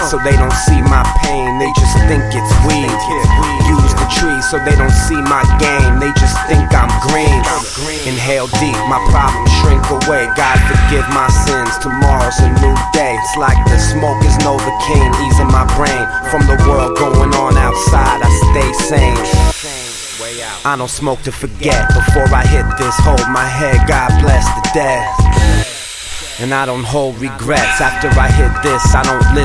so they don't see my pain, they just think it's weed. Use the tree so they don't see my game, they just think I'm green. Inhale deep, my problems shrink away. God forgive my sins, tomorrow's a new day. It's like the smoke is Novocaine, easing my brain. From the world going on outside, I stay sane. I don't smoke to forget. Before I hit this, hold my head, God bless the dead. And I don't hold regrets. After I hit this, I don't listen